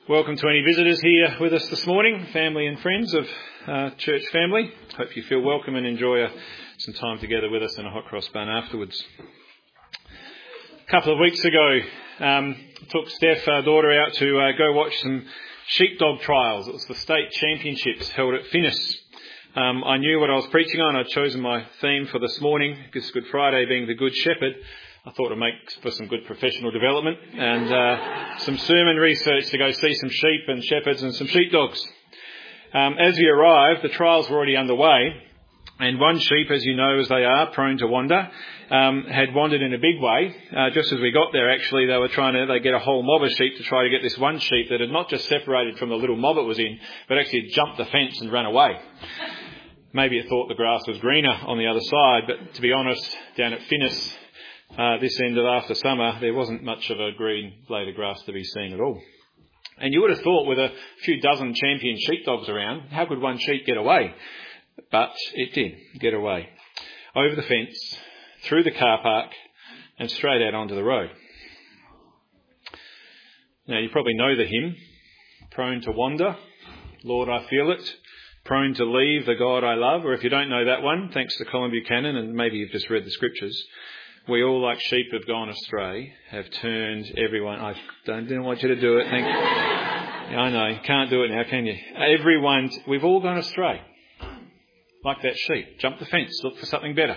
Welcome to any visitors here with us this morning, family and friends of church family. Hope you feel welcome and enjoy some time together with us in a hot cross bun afterwards. A couple of weeks ago, I took Steph, our daughter, out to go watch some sheepdog trials. It was the state championships held at Finnis. I knew what I was preaching on. I'd chosen my theme for this morning, this Good Friday being the Good Shepherd. I thought it'd make for some good professional development and some sermon research to go see some sheep and shepherds and some sheepdogs. As we arrived, the trials were already underway, and one sheep, as you know, as they are, prone to wander, had wandered in a big way. Just as we got there, actually, they get a whole mob of sheep to try to get this one sheep that had not just separated from the little mob it was in, but actually had jumped the fence and run away. Maybe it thought the grass was greener on the other side, but to be honest, down at Finnis, this end of after summer, there wasn't much of a green blade of grass to be seen at all. And you would have thought with a few dozen champion sheepdogs around, how could one sheep get away? But it did get away. Over the fence, through the car park, and straight out onto the road. Now, you probably know the hymn, Prone to Wander, Lord, I Feel It, Prone to Leave the God I Love. Or if you don't know that one, thanks to Colin Buchanan, and maybe you've just read the scriptures, we all, like sheep, have gone astray, have turned everyone... I didn't want you to do it. Thank you. I know, you can't do it now, can you? We've all gone astray. Like that sheep. Jump the fence, look for something better.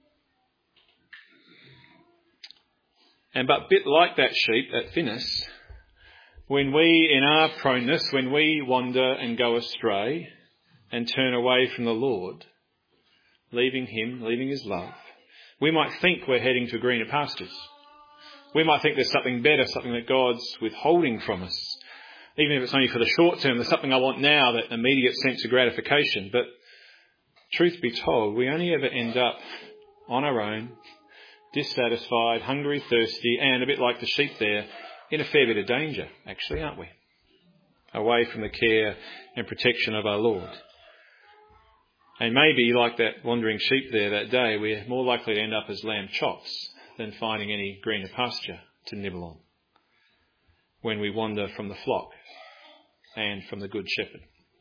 But a bit like that sheep at Finnis, when we, in our proneness, when we wander and go astray and turn away from the Lord, leaving Him, leaving His love, we might think we're heading to greener pastures. We might think there's something better, something that God's withholding from us. Even if it's only for the short term, there's something I want now, that immediate sense of gratification. But truth be told, we only ever end up on our own, dissatisfied, hungry, thirsty, and a bit like the sheep there, in a fair bit of danger, actually, aren't we? Away from the care and protection of our Lord. And maybe, like that wandering sheep there that day, we're more likely to end up as lamb chops than finding any greener pasture to nibble on when we wander from the flock and from the Good Shepherd.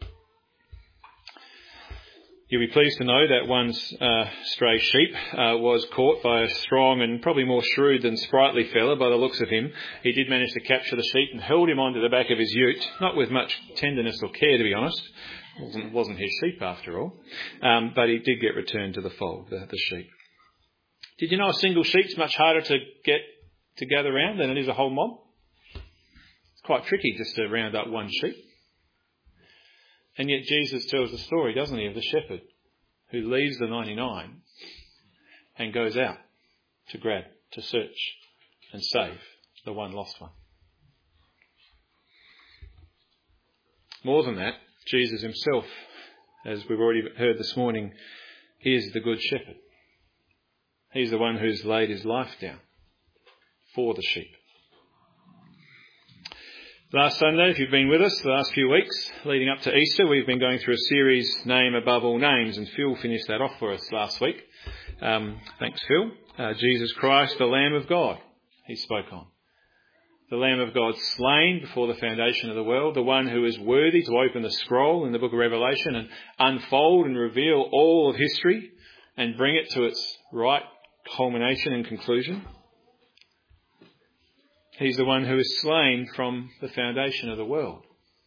You'll be pleased to know that one stray sheep was caught by a strong and probably more shrewd than sprightly fella by the looks of him. He did manage to capture the sheep and held him onto the back of his ute, not with much tenderness or care, to be honest. Wasn't his sheep after all. But he did get returned to the fold, the sheep. Did you know a single sheep's much harder to gather around than it is a whole mob? It's quite tricky just to round up one sheep. And yet Jesus tells the story, doesn't he, of the shepherd who leaves the 99 and goes out to grab, to search and save the one lost one. More than that, Jesus himself, as we've already heard this morning, is the Good Shepherd. He's the one who's laid his life down for the sheep. Last Sunday, if you've been with us the last few weeks leading up to Easter, we've been going through a series, Name Above All Names, and Phil finished that off for us last week. Thanks, Phil. Jesus Christ, the Lamb of God, he spoke on. The Lamb of God slain before the foundation of the world, the one who is worthy to open the scroll in the book of Revelation and unfold and reveal all of history and bring it to its right culmination and conclusion. He's the one who is slain from the foundation of the world.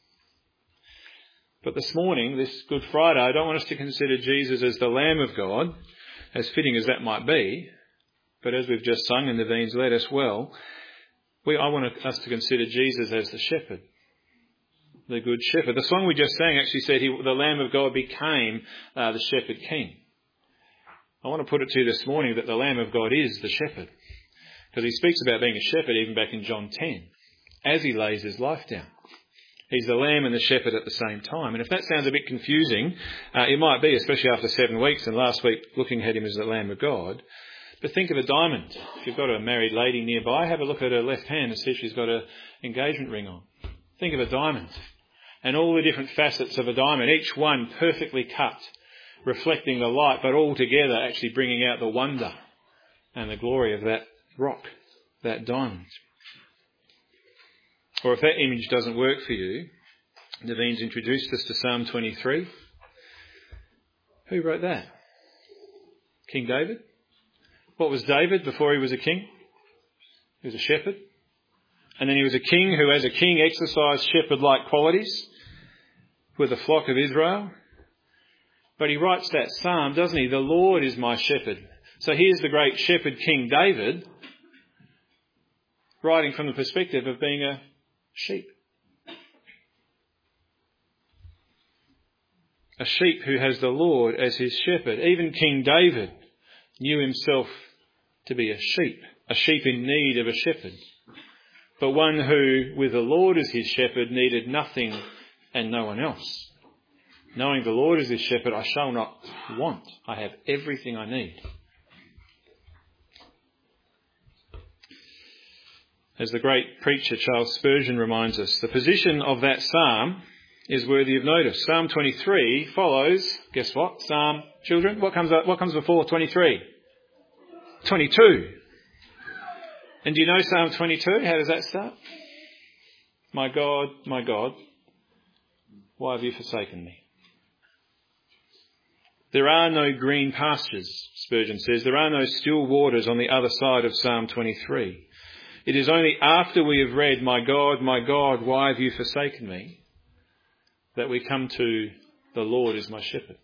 But this morning, this Good Friday, I don't want us to consider Jesus as the Lamb of God, as fitting as that might be, but as we've just sung in the Dean's Let Us Well, I want us to consider Jesus as the shepherd, the Good Shepherd. The song we just sang actually said the Lamb of God became the Shepherd King. I want to put it to you this morning that the Lamb of God is the shepherd, because he speaks about being a shepherd even back in John 10, as he lays his life down. He's the lamb and the shepherd at the same time. And if that sounds a bit confusing, it might be, especially after 7 weeks and last week looking at him as the Lamb of God. But think of a diamond. If you've got a married lady nearby, have a look at her left hand and see if she's got an engagement ring on. Think of a diamond and all the different facets of a diamond, each one perfectly cut, reflecting the light, but all together actually bringing out the wonder and the glory of that rock, that diamond. Or if that image doesn't work for you, Naveen's introduced us to Psalm 23. Who wrote that? King David? What was David before he was a king? He was a shepherd. And then he was a king who, as a king, exercised shepherd-like qualities with the flock of Israel. But he writes that psalm, doesn't he? The Lord is my shepherd. So here's the great shepherd King David writing from the perspective of being a sheep. A sheep who has the Lord as his shepherd. Even King David knew himself to be a sheep in need of a shepherd. But one who, with the Lord as his shepherd, needed nothing and no one else. Knowing the Lord as his shepherd, I shall not want. I have everything I need. As the great preacher Charles Spurgeon reminds us, the position of that psalm is worthy of notice. Psalm 23 follows, guess what? Psalm, children, what comes before 23? 22. And do you know Psalm 22? How does that start? My God, why have you forsaken me? There are no green pastures, Spurgeon says. There are no still waters on the other side of Psalm 23. It is only after we have read, my God, why have you forsaken me, that we come to the Lord is my shepherd.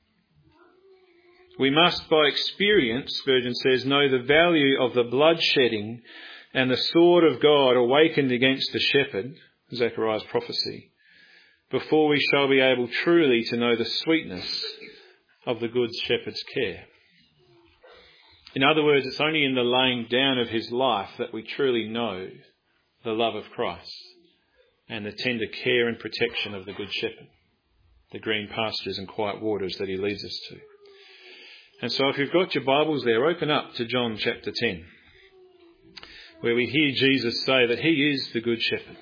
We must, by experience, Spurgeon says, know the value of the blood shedding and the sword of God awakened against the shepherd, Zechariah's prophecy, before we shall be able truly to know the sweetness of the good shepherd's care. In other words, it's only in the laying down of his life that we truly know the love of Christ and the tender care and protection of the good shepherd, the green pastures and quiet waters that he leads us to. And so if you've got your Bibles there, open up to John chapter 10, where we hear Jesus say that he is the good shepherd.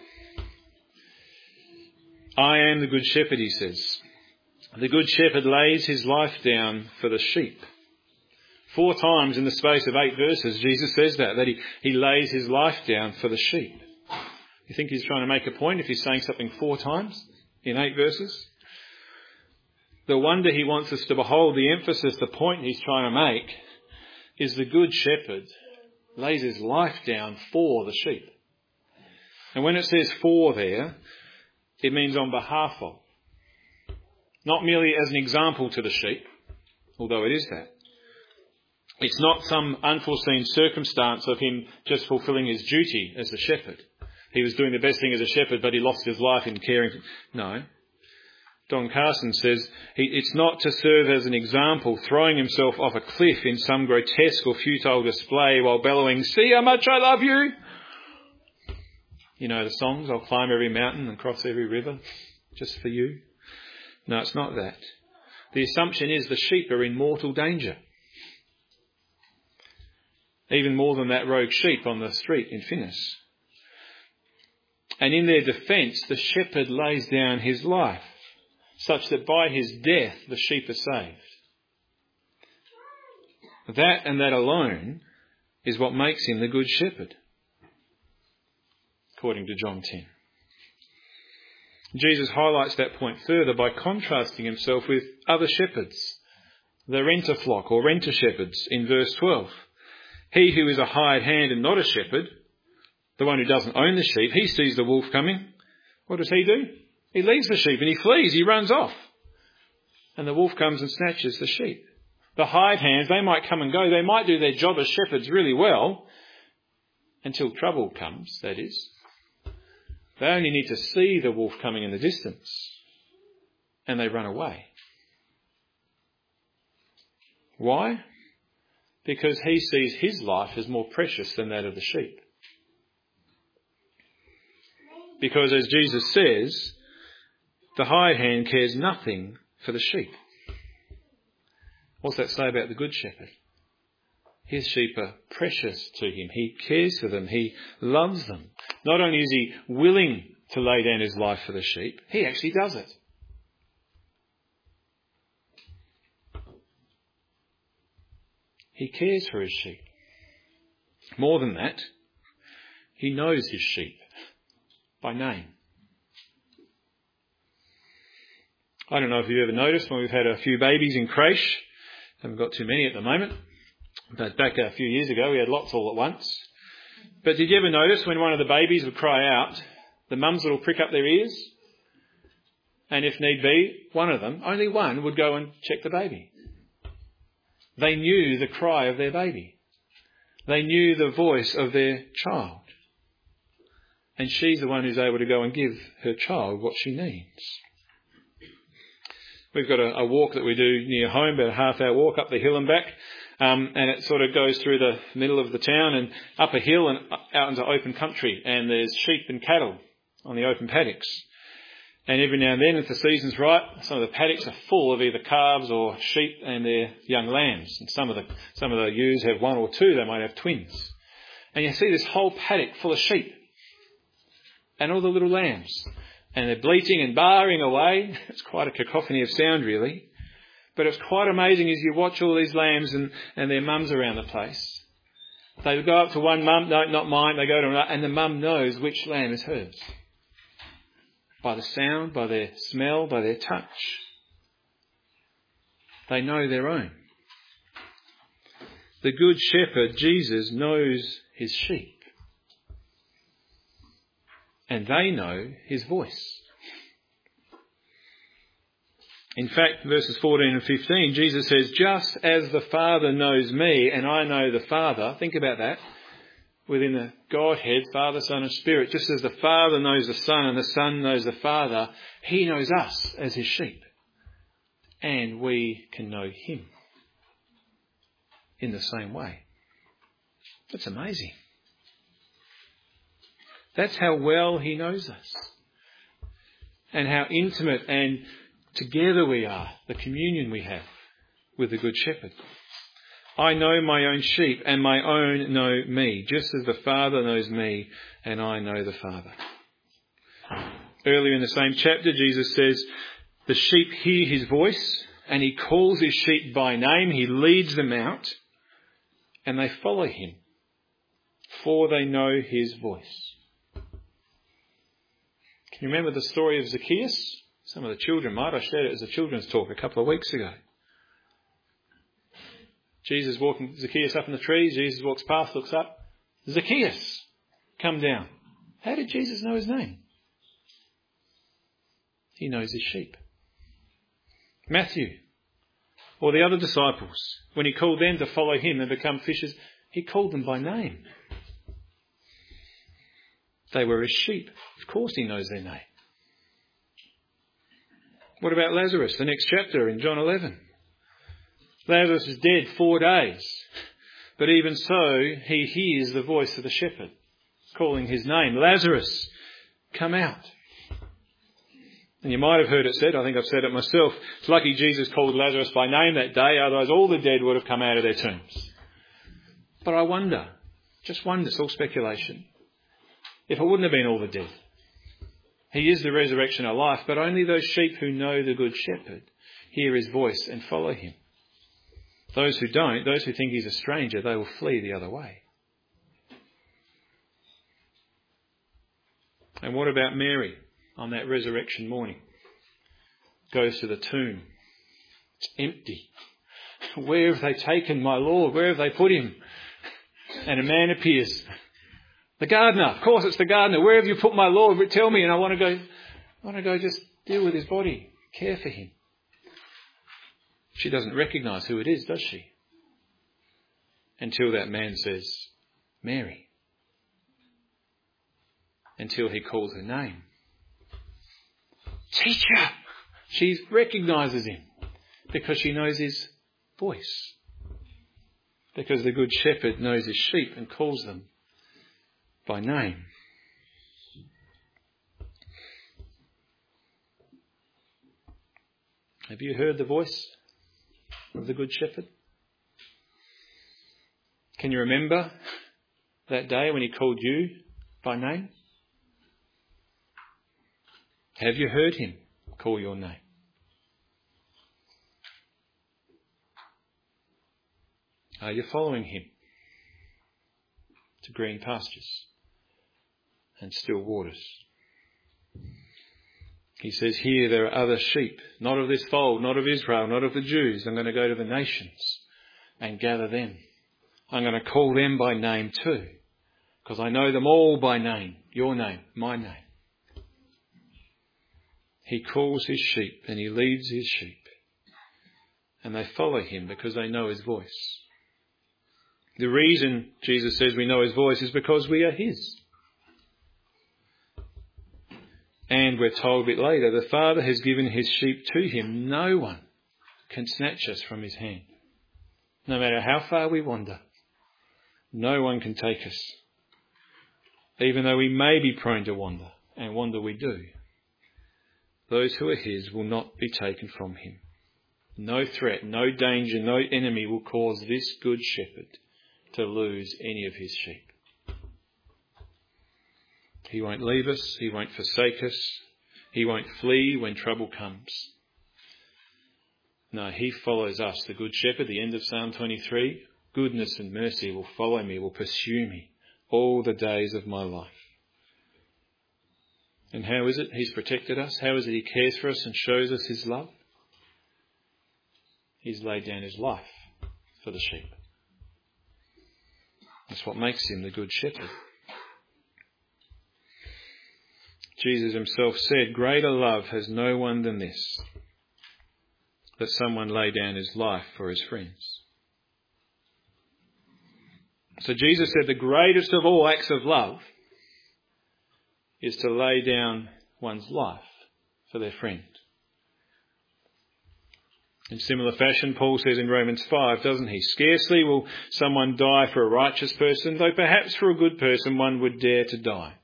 I am the good shepherd, he says. The good shepherd lays his life down for the sheep. 4 times in the space of 8 verses, Jesus says that he lays his life down for the sheep. You think he's trying to make a point if he's saying something 4 times in 8 verses? The wonder he wants us to behold, the emphasis, the point he's trying to make, is the good shepherd lays his life down for the sheep. And when it says for there, it means on behalf of. Not merely as an example to the sheep, although it is that. It's not some unforeseen circumstance of him just fulfilling his duty as a shepherd. He was doing the best thing as a shepherd, but he lost his life in caring. No. Don Carson says it's not to serve as an example, throwing himself off a cliff in some grotesque or futile display while bellowing, "See how much I love you!" You know the songs, "I'll climb every mountain and cross every river just for you." No, it's not that. The assumption is the sheep are in mortal danger. Even more than that rogue sheep on the street in Finnis. And in their defence, the shepherd lays down his life, such that by his death the sheep are saved. That and that alone is what makes him the good shepherd, according to John 10. Jesus highlights that point further by contrasting himself with other shepherds, the renter flock or renter shepherds in verse 12. He who is a hired hand and not a shepherd, the one who doesn't own the sheep, he sees the wolf coming. What does he do? He leaves the sheep and he flees, he runs off. And the wolf comes and snatches the sheep. The hired hands, they might come and go. They might do their job as shepherds really well until trouble comes, that is. They only need to see the wolf coming in the distance and they run away. Why? Because he sees his life as more precious than that of the sheep. Because as Jesus says, the hired hand cares nothing for the sheep. What's that say about the good shepherd? His sheep are precious to him. He cares for them. He loves them. Not only is he willing to lay down his life for the sheep, he actually does it. He cares for his sheep. More than that, he knows his sheep. by name. I don't know if you've ever noticed when we've had a few babies in creche. Haven't got too many at the moment. But back a few years ago, we had lots all at once. But did you ever notice when one of the babies would cry out, the mums would all prick up their ears? And if need be, one of them, only one, would go and check the baby. They knew the cry of their baby. They knew the voice of their child. And she's the one who's able to go and give her child what she needs. We've got a walk that we do near home, about a half-hour walk up the hill and back. And it sort of goes through the middle of the town and up a hill and out into open country. And there's sheep and cattle on the open paddocks. And every now and then, if the season's right, some of the paddocks are full of either calves or sheep and their young lambs. And some of the ewes have one or two. They might have twins. And you see this whole paddock full of sheep and all the little lambs. And they're bleating and baaing away. It's quite a cacophony of sound, really. But it's quite amazing as you watch all these lambs and their mums around the place. They go up to one mum, no, not mine. They go to another, and the mum knows which lamb is hers. By the sound, by their smell, by their touch. They know their own. The Good Shepherd, Jesus, knows his sheep. And they know his voice. In fact, verses 14 and 15, Jesus says, just as the Father knows me and I know the Father, think about that, within the Godhead, Father, Son and Spirit, just as the Father knows the Son and the Son knows the Father, he knows us as his sheep. And we can know him in the same way. That's amazing. That's how well he knows us. And how intimate and together we are, the communion we have with the Good Shepherd. I know my own sheep and my own know me, just as the Father knows me and I know the Father. Earlier in the same chapter, Jesus says, the sheep hear his voice and he calls his sheep by name. He leads them out and they follow him, for they know his voice. Can you remember the story of Zacchaeus? Some of the children might. I shared it as a children's talk a couple of weeks ago. Jesus walking Zacchaeus up in the trees. Jesus walks past, looks up. Zacchaeus, come down. How did Jesus know his name? He knows his sheep. Matthew, or the other disciples, when he called them to follow him and become fishers, he called them by name. They were his sheep. Of course he knows their name. What about Lazarus? The next chapter in John 11. Lazarus is dead 4 days. But even so, he hears the voice of the shepherd calling his name. Lazarus, come out. And you might have heard it said, I think I've said it myself, it's lucky Jesus called Lazarus by name that day, otherwise all the dead would have come out of their tombs. But I wonder, just wonder, it's all speculation, if it wouldn't have been all the dead. He is the resurrection of life, but only those sheep who know the Good Shepherd hear his voice and follow him. Those who don't, those who think he's a stranger, they will flee the other way. And what about Mary on that resurrection morning? Goes to the tomb. It's empty. Where have they taken my Lord? Where have they put him? And a man appears. The gardener, of course it's the gardener. Where have you put my Lord? Tell me, and I want to go just deal with his body, care for him. She doesn't recognise who it is, does she? Until that man says, Mary. Until he calls her name. Teacher! She recognises him because she knows his voice. Because the Good Shepherd knows his sheep and calls them by name. Have you heard the voice of the Good Shepherd? Can you remember that day when he called you by name? Have you heard him call your name? Are you following him to green pastures and still waters? He says here there are other sheep, not of this fold, not of Israel, not of the Jews. I'm going to go to the nations and gather them. I'm going to call them by name too, because I know them all by name, your name, my name. He calls his sheep and he leads his sheep. And they follow him because they know his voice. The reason Jesus says we know his voice is because we are his. And we're told a bit later, the Father has given his sheep to him. No one can snatch us from his hand. No matter how far we wander, no one can take us. Even though we may be prone to wander, and wander we do, those who are his will not be taken from him. No threat, no danger, no enemy will cause this good shepherd to lose any of his sheep. He won't leave us. He won't forsake us. He won't flee when trouble comes. No, he follows us, the good shepherd, the end of Psalm 23. Goodness and mercy will follow me, will pursue me all the days of my life. And how is it he's protected us? How is it he cares for us and shows us his love? He's laid down his life for the sheep. That's what makes him the good shepherd. Jesus himself said, greater love has no one than this, that someone lay down his life for his friends. So Jesus said the greatest of all acts of love is to lay down one's life for their friend. In similar fashion, Paul says in Romans 5, doesn't he? Scarcely will someone die for a righteous person, though perhaps for a good person one would dare to die.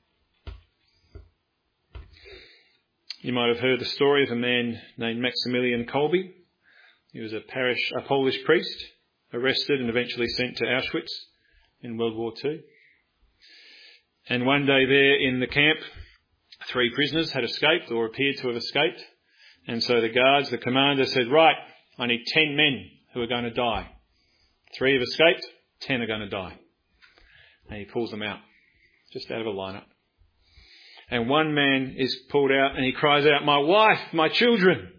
You might have heard the story of a man named Maximilian Kolbe. He was a Polish priest, arrested and eventually sent to Auschwitz in World War II. And one day there in the camp, 3 prisoners had escaped or appeared to have escaped. And so the guards, the commander said, right, I need 10 men who are going to die. 3 have escaped, 10 are going to die. And he pulls them out, just out of a lineup. And one man is pulled out and he cries out, my wife, my children.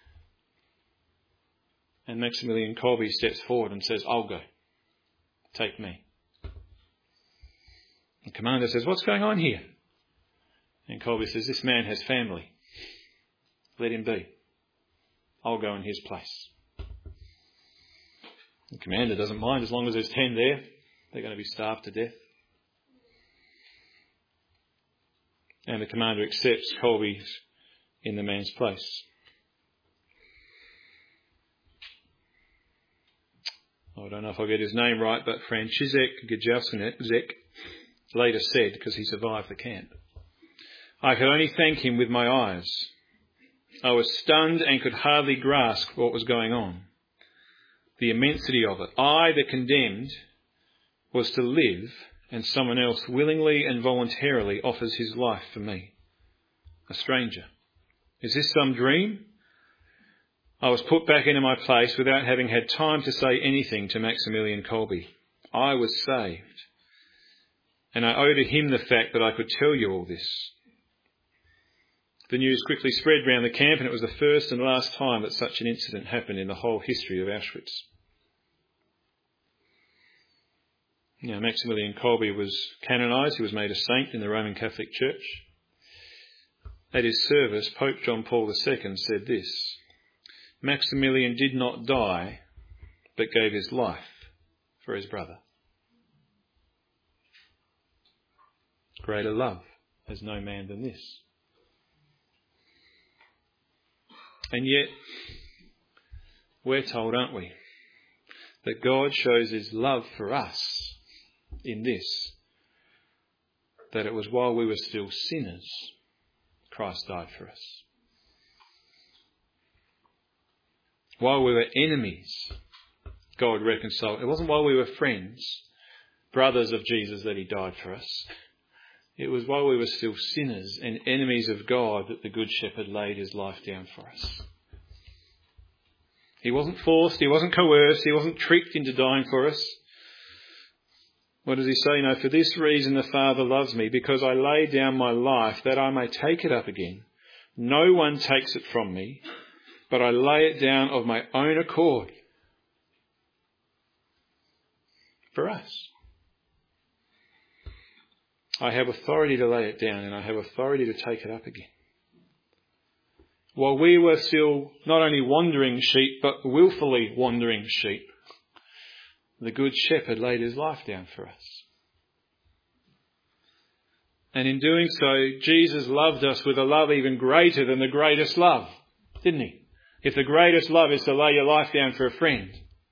And Maximilian Kolbe steps forward and says, I'll go. Take me. The commander says, what's going on here? And Kolbe says, this man has family. Let him be. I'll go in his place. The commander doesn't mind as long as there's 10 there. They're going to be starved to death. And the commander accepts Kolbe's in the man's place. I don't know if I'll get his name right, but Franciszek Gajowczyk later said, because he survived the camp, I could only thank him with my eyes. I was stunned and could hardly grasp what was going on. The immensity of it. I, the condemned, was to live, and someone else willingly and voluntarily offers his life for me. A stranger. Is this some dream? I was put back into my place without having had time to say anything to Maximilian Kolbe. I was saved. And I owe to him the fact that I could tell you all this. The news quickly spread round the camp, and it was the first and last time that such an incident happened in the whole history of Auschwitz. Now, Maximilian Kolbe was canonised. He was made a saint in the Roman Catholic Church. At his service, Pope John Paul II said this, Maximilian did not die, but gave his life for his brother. Greater love has no man than this. And yet, we're told, aren't we, that God shows his love for us in this, that it was while we were still sinners, Christ died for us. While we were enemies, God reconciled. It wasn't while we were friends, brothers of Jesus, that he died for us. It was while we were still sinners and enemies of God that the Good Shepherd laid his life down for us. He wasn't forced, he wasn't coerced, he wasn't tricked into dying for us. What does he say? No, for this reason the Father loves me, because I lay down my life that I may take it up again. No one takes it from me, but I lay it down of my own accord. For us. I have authority to lay it down, and I have authority to take it up again. While we were still not only wandering sheep, but willfully wandering sheep, the Good Shepherd laid his life down for us. And in doing so, Jesus loved us with a love even greater than the greatest love, didn't he? If the greatest love is to lay your life down for a friend,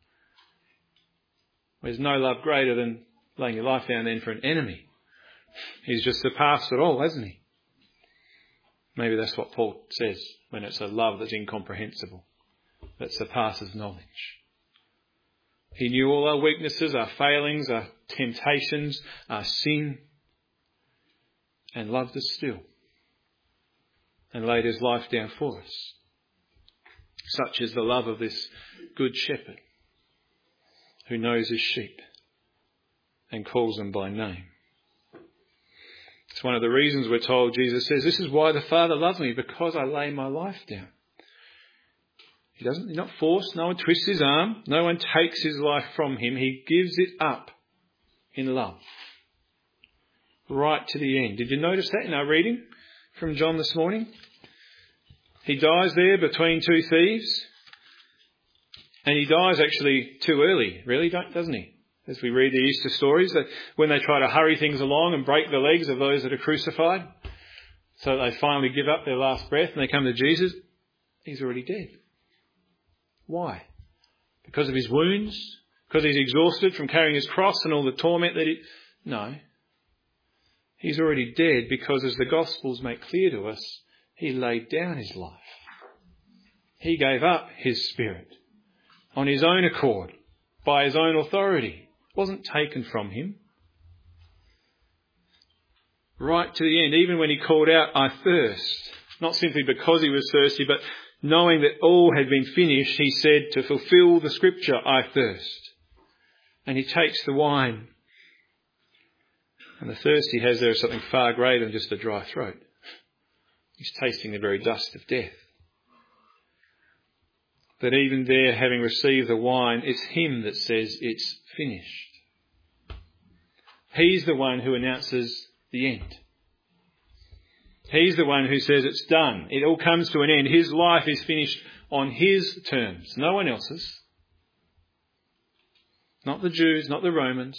there's no love greater than laying your life down then for an enemy. He's just surpassed it all, hasn't he? Maybe that's what Paul says when it's a love that's incomprehensible, that surpasses knowledge. He knew all our weaknesses, our failings, our temptations, our sin, and loved us still, and laid his life down for us. Such is the love of this Good Shepherd, who knows his sheep and calls them by name. It's one of the reasons we're told, Jesus says, this is why the Father loves me, because I lay my life down. He's not forced, no one twists his arm, no one takes his life from him. He gives it up in love. Right to the end. Did you notice that in our reading from John this morning? He dies there between two thieves. And he dies actually too early, really, doesn't he? As we read the Easter stories, that when they try to hurry things along and break the legs of those that are crucified, so they finally give up their last breath and they come to Jesus, he's already dead. Why? Because of his wounds? Because he's exhausted from carrying his cross and all the torment that he... No. He's already dead because, as the Gospels make clear to us, he laid down his life. He gave up his spirit on his own accord, by his own authority. It wasn't taken from him. Right to the end, even when he called out, I thirst, not simply because he was thirsty, but knowing that all had been finished, he said, to fulfill the scripture, I thirst. And he takes the wine. And the thirst he has there is something far greater than just a dry throat. He's tasting the very dust of death. But even there, having received the wine, it's him that says it's finished. He's the one who announces the end. He's the one who says it's done. It all comes to an end. His life is finished on his terms, no one else's. Not the Jews, not the Romans.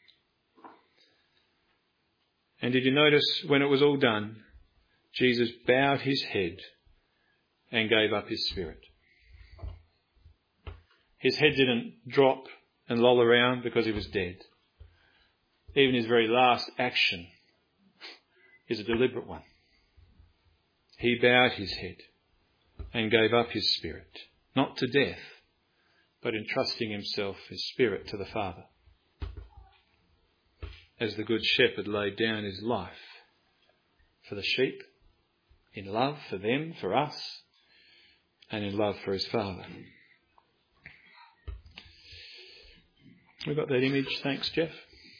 And did you notice when it was all done, Jesus bowed his head and gave up his spirit. His head didn't drop and loll around because he was dead. Even his very last action is a deliberate one. He bowed his head and gave up his spirit, not to death, but entrusting himself, his spirit, to the Father. As the Good Shepherd laid down his life for the sheep, in love for them, for us, and in love for his Father. We've got that image, thanks Jeff.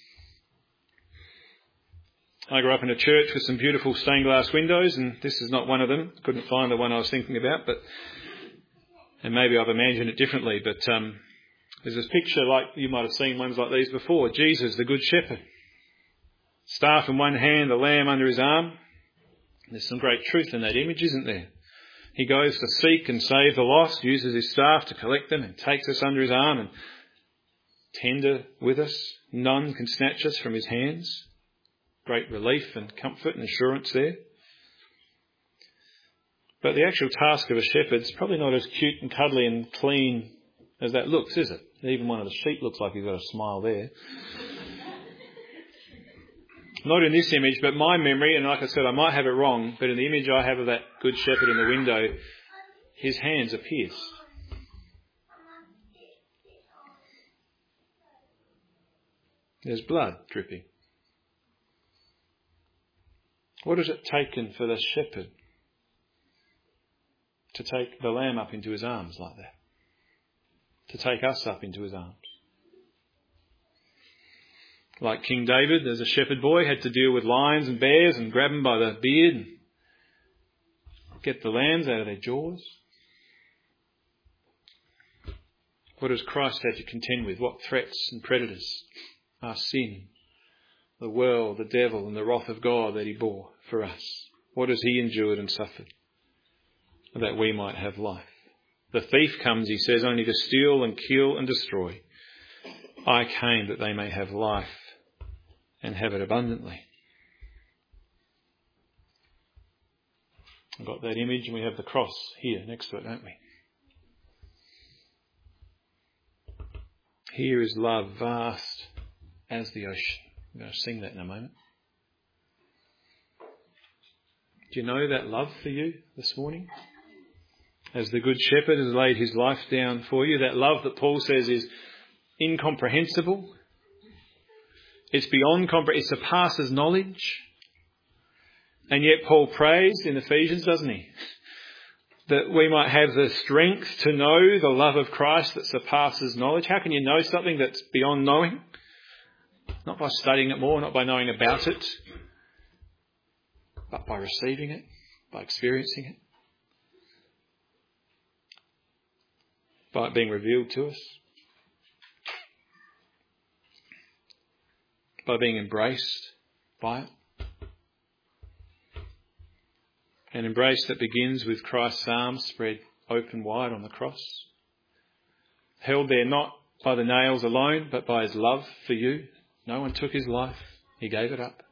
I grew up in a church with some beautiful stained glass windows, and this is not one of them. Couldn't find the one I was thinking about, and maybe I've imagined it differently, but there's this picture, like you might have seen ones like these before. Jesus, the Good Shepherd. Staff in one hand, the lamb under his arm. There's some great truth in that image, isn't there? He goes to seek and save the lost, uses his staff to collect them, and takes us under his arm and tender with us. None can snatch us from his hands. Great relief and comfort and assurance there. But the actual task of a shepherd's probably not as cute and cuddly and clean as that looks, is it? Even one of the sheep looks like he's got a smile there. Not in this image, but my memory, and like I said, I might have it wrong, but in the image I have of that Good Shepherd in the window, his hands are pierced. There's blood dripping. What has it taken for the shepherd to take the lamb up into his arms like that? To take us up into his arms? Like King David, as a shepherd boy, had to deal with lions and bears and grab them by the beard and get the lambs out of their jaws? What has Christ had to contend with? What threats and predators? Our sin, the world, the devil, and the wrath of God that he bore for us. What has he endured and suffered that we might have life? The thief comes, he says, only to steal and kill and destroy. I came that they may have life and have it abundantly. We've got that image and we have the cross here next to it, don't we? Here is love vast as the ocean. I'm going to sing that in a moment. Do you know that love for you this morning? As the Good Shepherd has laid his life down for you, that love that Paul says is incomprehensible. It's beyond it surpasses knowledge. And yet Paul prays in Ephesians, doesn't he? That we might have the strength to know the love of Christ that surpasses knowledge. How can you know something that's beyond knowing? Not by studying it more, not by knowing about it, but by receiving it, by experiencing it, by it being revealed to us, by being embraced by it. An embrace that begins with Christ's arms spread open wide on the cross, held there not by the nails alone, but by his love for you. No one took his life. He gave it up.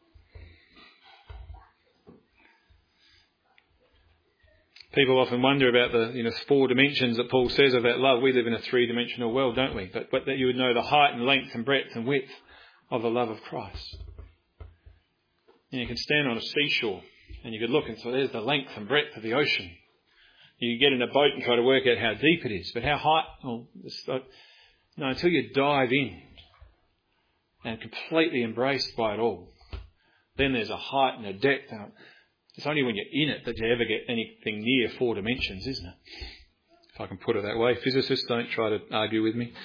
People often wonder about the 4 dimensions that Paul says of that love. We live in a 3-dimensional world, don't we? But that you would know the height and length and breadth and width of the love of Christ. And you can stand on a seashore and you could look and say, there's the length and breadth of the ocean. You could get in a boat and try to work out how deep it is. But how high? Well, no, until you dive in and completely embraced by it all, then there's a height and a depth. And it's only when you're in it that you ever get anything near 4 dimensions, isn't it? If I can put it that way. Physicists, don't try to argue with me.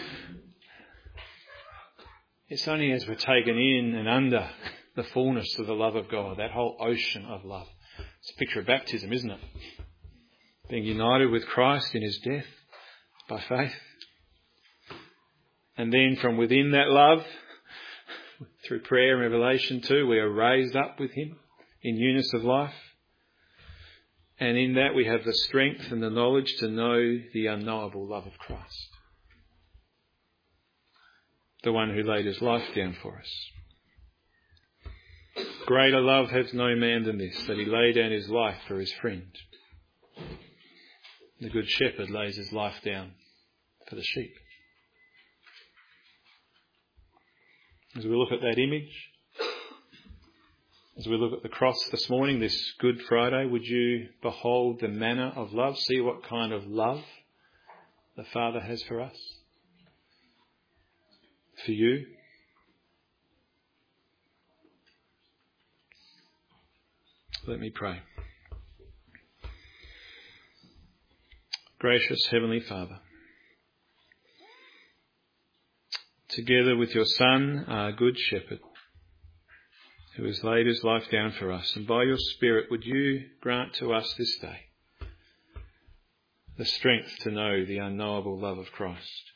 It's only as we're taken in and under the fullness of the love of God, that whole ocean of love. It's a picture of baptism, isn't it? Being united with Christ in his death by faith. And then from within that love, through prayer and revelation too, we are raised up with him in newness of life. And in that we have the strength and the knowledge to know the unknowable love of Christ. The one who laid his life down for us. Greater love has no man than this, that he lay down his life for his friend. The Good Shepherd lays his life down for the sheep. As we look at that image, as we look at the cross this morning, this Good Friday, would you behold the manner of love? See what kind of love the Father has for us, for you. Let me pray. Gracious Heavenly Father, together with your Son, our Good Shepherd, who has laid his life down for us, and by your Spirit would you grant to us this day the strength to know the unknowable love of Christ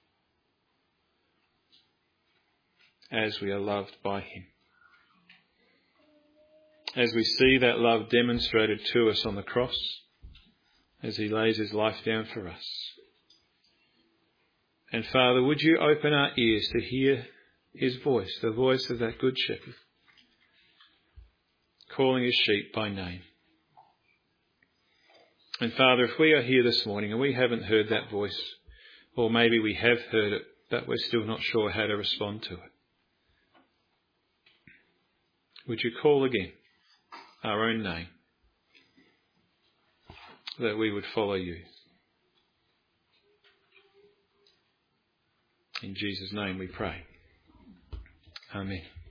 as we are loved by him. As we see that love demonstrated to us on the cross, as he lays his life down for us. And Father, would you open our ears to hear his voice, the voice of that Good Shepherd, calling his sheep by name. And Father, if we are here this morning and we haven't heard that voice, or maybe we have heard it, but we're still not sure how to respond to it, would you call again our own name, that we would follow you. In Jesus' name we pray. Amen.